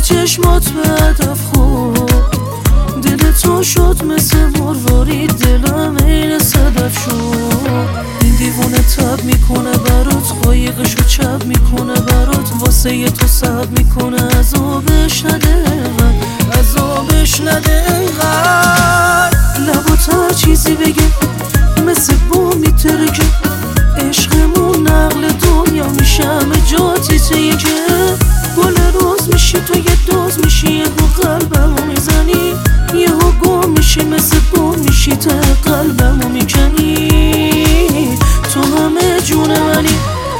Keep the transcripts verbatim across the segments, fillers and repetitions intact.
چشمات به هدف خود، دل تو شد مثل مرواری، دلم این صدف شد. این دیوونه تب میکنه برات، قایقشو چپ میکنه برات، واسه یه تو سب میکنه، عذابش نده انقدر، عذابش نده انقدر. لبات هر چیزی بگه مثل بوم میترکه، عشقمون نقل دنیا میشه، همه جاتی تیکه. گل روز میشی تو یه دوز میشی، یهو قلبمو میزنی، یهو گم میشی مثل بوم میشی، ته قلبمو میکنی، تو همه جون منی.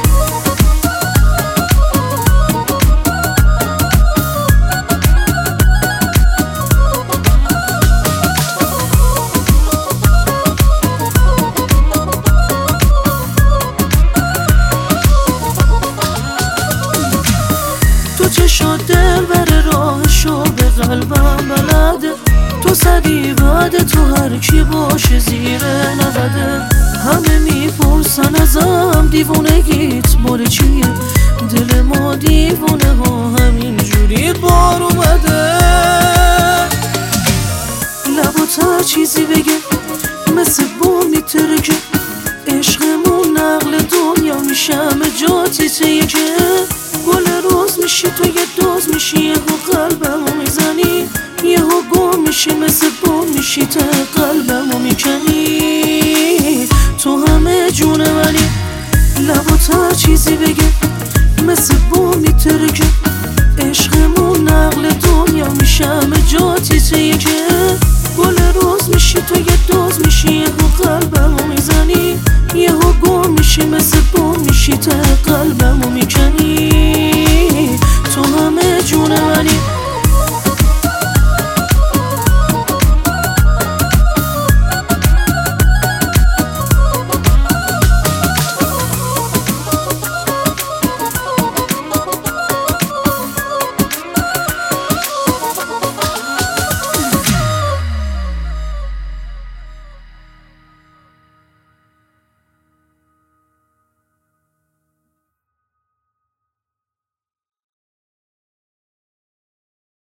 تو چشات دل بره راهشو به قلبم بلده، تو زدی بعد تو هر کی باشه زیر نوده. همه میپرسن ازم دیوونگیت مال چیه، دل ما دیوونه ها همین جوری بار اومده. لبات هر چیزی بگه مثل بوم میترکه، عشقمون نقل دنیا میشه، همه جاتی تیکه. گل روز میشی تو یه دوز میشی، یهو قلبمو میزنی، یهو گم میشی مثل بوم میشی، ته قلبمو میکنی، تو همه جون منی. لبات هر چیزی بگه مثل بوم میترکه، عشقمون نقل دنیا میشه، همه جاتی تیکه. گل روز میشی تو یه دوز میشی، یهو قلبمو میزنی، یهو گم میشی مثل بوم میشی، ته قلبمو